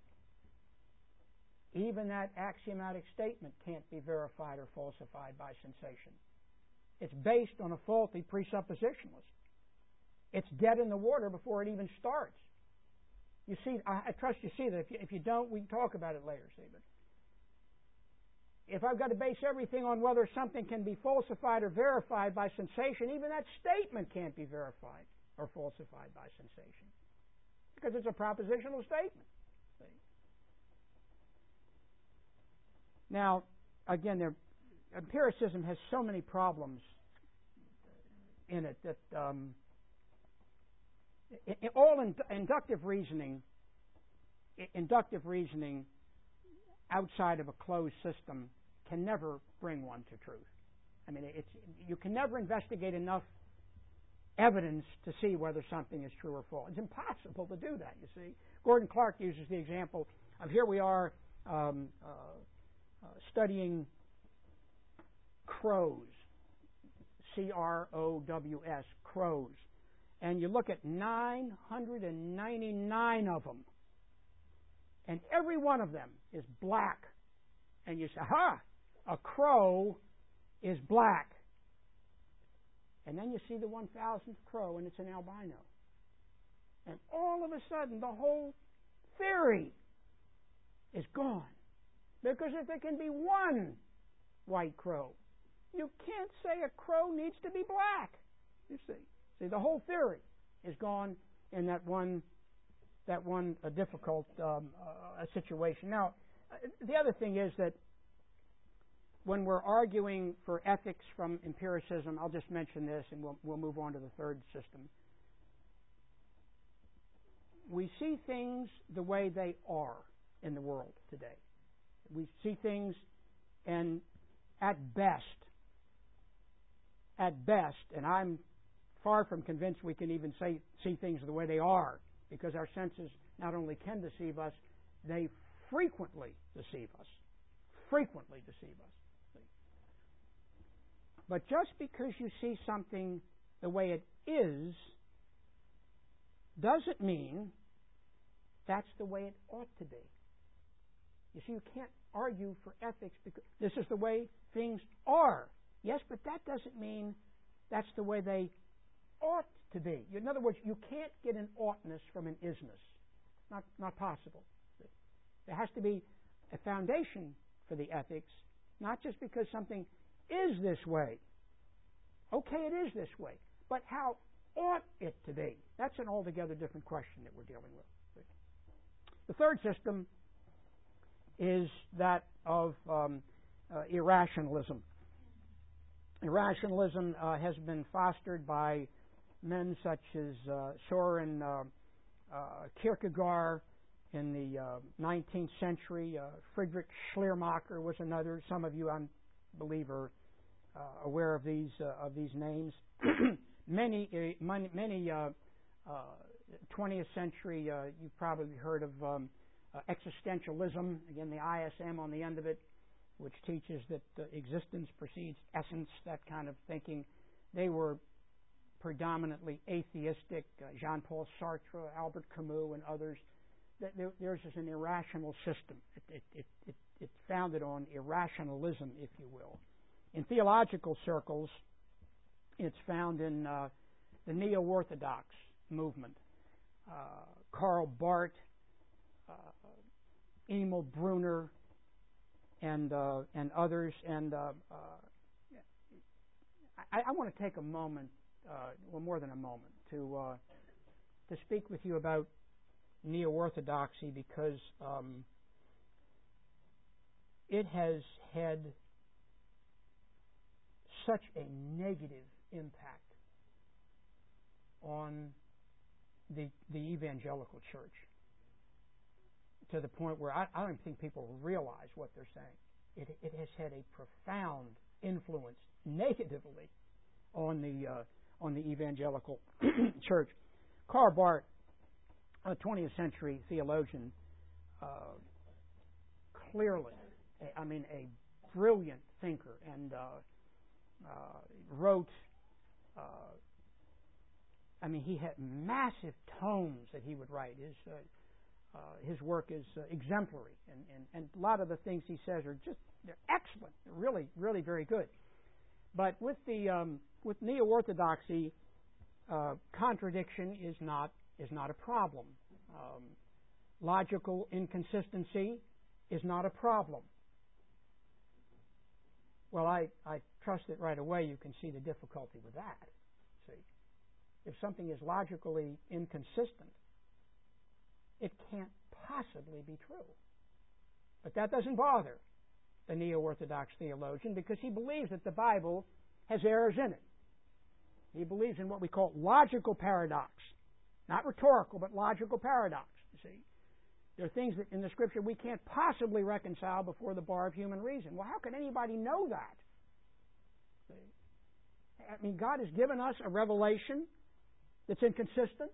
Even that axiomatic statement can't be verified or falsified by sensation. It's based on a faulty presuppositionalist. It's dead in the water before it even starts. You see, I trust you see that. If you don't, we can talk about it later, see. But if I've got to base everything on whether something can be falsified or verified by sensation, even that statement can't be verified or falsified by sensation, because it's a propositional statement. See? Now, again, empiricism has so many problems in it that inductive reasoning outside of a closed system can never bring one to truth. I mean, you can never investigate enough evidence to see whether something is true or false. It's impossible to do that, you see. Gordon Clark uses the example of here we are studying crows, C-R-O-W-S, crows. And you look at 999 of them, and every one of them is black. And you say, aha, a crow is black. And then you see the 1,000th crow, and it's an albino. And all of a sudden, the whole theory is gone. Because if there can be one white crow, you can't say a crow needs to be black. You see. See, the whole theory is gone in that one difficult situation. Now, the other thing is that when we're arguing for ethics from empiricism, I'll just mention this and we'll move on to the third system. We see things the way they are in the world today. We see things, and at best, and I'm far from convinced we can even see things the way they are, because our senses not only can deceive us, they frequently deceive us. Frequently deceive us. But just because you see something the way it is, doesn't mean that's the way it ought to be. You see, you can't argue for ethics because this is the way things are. Yes, but that doesn't mean that's the way they ought to be. In other words, you can't get an oughtness from an isness. Not possible. There has to be a foundation for the ethics, not just because something is this way. Okay, it is this way. But how ought it to be? That's an altogether different question that we're dealing with. The third system is that of irrationalism. Irrationalism has been fostered by men such as Soren Kierkegaard in the 19th century. Friedrich Schleiermacher was another. Some of you, I believe, are aware of these names. Many 20th century, you've probably heard of existentialism. Again, the ISM on the end of it, which teaches that existence precedes essence, that kind of thinking. They were predominantly atheistic. Jean-Paul Sartre, Albert Camus, and others. Theirs is an irrational system. It's founded on irrationalism, if you will. In theological circles, it's found in the Neo-Orthodox movement. Karl Barth, Emil Brunner, and others. And I want to take a moment, well, more than a moment, to speak with you about Neo-Orthodoxy, because it has had such a negative impact on the evangelical church, to the point where I don't think people realize what they're saying. It has had a profound influence negatively on the evangelical church. Karl Barth, a 20th century theologian, clearly, a brilliant thinker, and wrote. He had massive tomes that he would write. His work is exemplary, and a lot of the things he says they're excellent. They're really, really very good. But with Neo-Orthodoxy, contradiction is not a problem. Logical inconsistency is not a problem. Well, I trust that right away you can see the difficulty with that. See, if something is logically inconsistent, it can't possibly be true. But that doesn't bother the Neo-Orthodox theologian, because he believes that the Bible has errors in it. He believes in what we call logical paradox. Not rhetorical, but logical paradox, you see. There are things that in the Scripture we can't possibly reconcile before the bar of human reason. Well, how can anybody know that? See? God has given us a revelation that's inconsistent.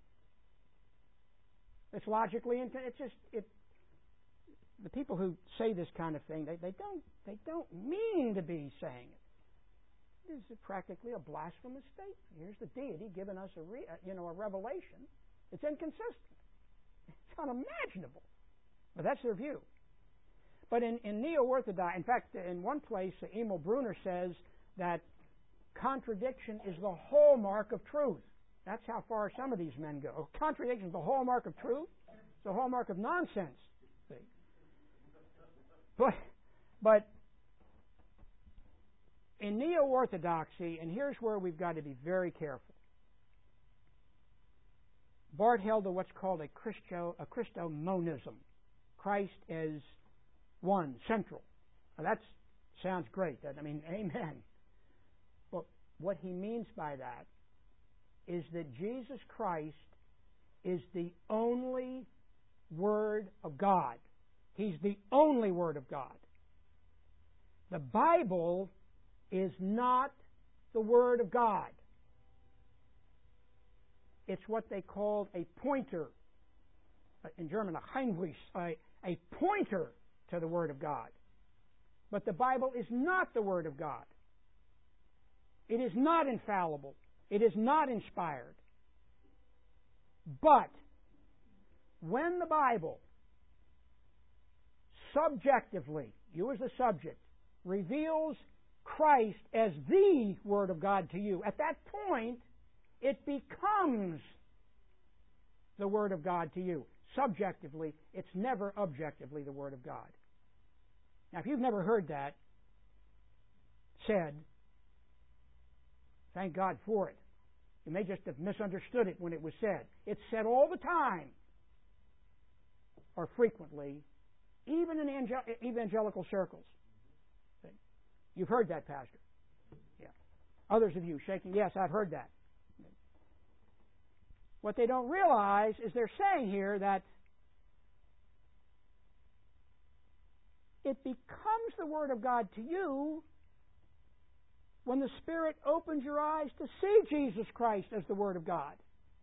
It's logically inconsistent. The people who say this kind of thing, they don't mean to be saying it. This is practically a blasphemous statement. Here's the deity giving us a revelation. It's inconsistent. It's unimaginable. But that's their view. But in Neo-Orthodox, in fact, in one place, Emil Brunner says that contradiction is the hallmark of truth. That's how far some of these men go. Contradiction is the hallmark of truth. It's the hallmark of nonsense. See? But in neo-orthodoxy, and here's where we've got to be very careful. Barth held to what's called a Christomonism. Christ as one, central. Now that sounds great. Amen. But what he means by that is that Jesus Christ is the only Word of God. He's the only Word of God. The Bible is not the Word of God. It's what they called a pointer. In German, a Heinrich, a pointer to the Word of God. But the Bible is not the Word of God. It is not infallible. It is not inspired. But when the Bible subjectively, you as the subject, reveals Christ as the Word of God to you, at that point, it becomes the Word of God to you. Subjectively, it's never objectively the Word of God. Now, if you've never heard that said, thank God for it. You may just have misunderstood it when it was said. It's said all the time, or frequently, even in evangelical circles. You've heard that, Pastor. Yeah. Others of you shaking, yes, I've heard that. What they don't realize is they're saying here that it becomes the Word of God to you when the Spirit opens your eyes to see Jesus Christ as the Word of God.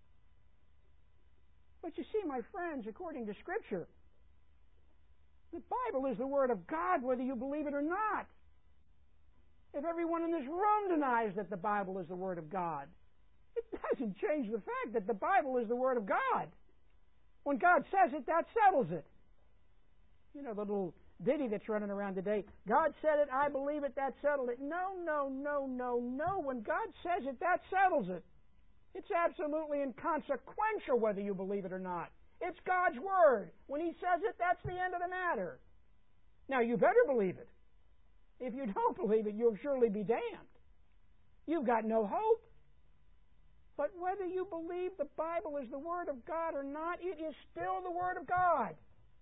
But you see, my friends, according to Scripture, the Bible is the Word of God whether you believe it or not. If everyone in this room denies that the Bible is the Word of God, it doesn't change the fact that the Bible is the Word of God. When God says it, that settles it. You know, the little ditty that's running around today, God said it, I believe it, that settled it. No. When God says it, that settles it. It's absolutely inconsequential whether you believe it or not. It's God's Word. When He says it, that's the end of the matter. Now, you better believe it. If you don't believe it, you'll surely be damned. You've got no hope. But whether you believe the Bible is the Word of God or not, it is still the Word of God.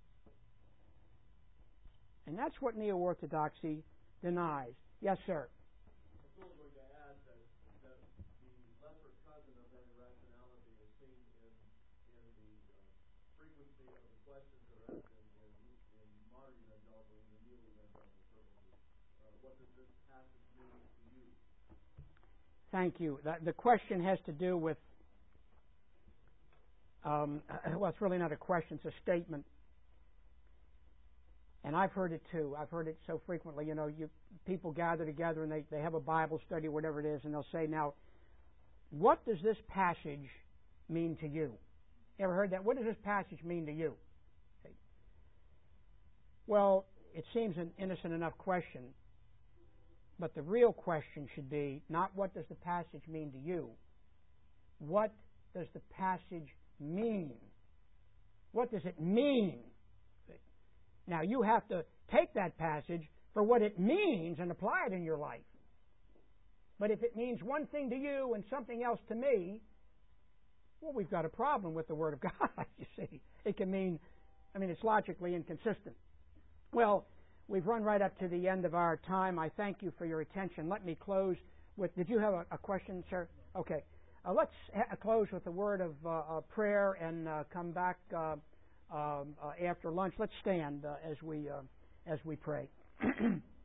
And that's what neo-orthodoxy denies. Yes, sir. I was going to add that the lesser cousin of that irrationality is seen in the frequency of the questions that are asked in modern evangelical and neo-evangelical circles. What does this passage mean to you? Thank you. The question has to do with, well, it's really not a question, it's a statement. And I've heard it too. I've heard it so frequently. You know, people gather together and they have a Bible study or whatever it is, and they'll say, now, what does this passage mean to you? You ever heard that? What does this passage mean to you? Okay. Well, it seems an innocent enough question, but the real question should be not what does the passage mean to you? What does the passage mean? What does it mean? Now, you have to take that passage for what it means and apply it in your life. But if it means one thing to you and something else to me, well, we've got a problem with the Word of God, you see. It can mean, it's logically inconsistent. Well, we've run right up to the end of our time. I thank you for your attention. Let me close with, did you have a question, sir? Okay. Let's close with a word of prayer and come back after lunch. Let's stand as we pray.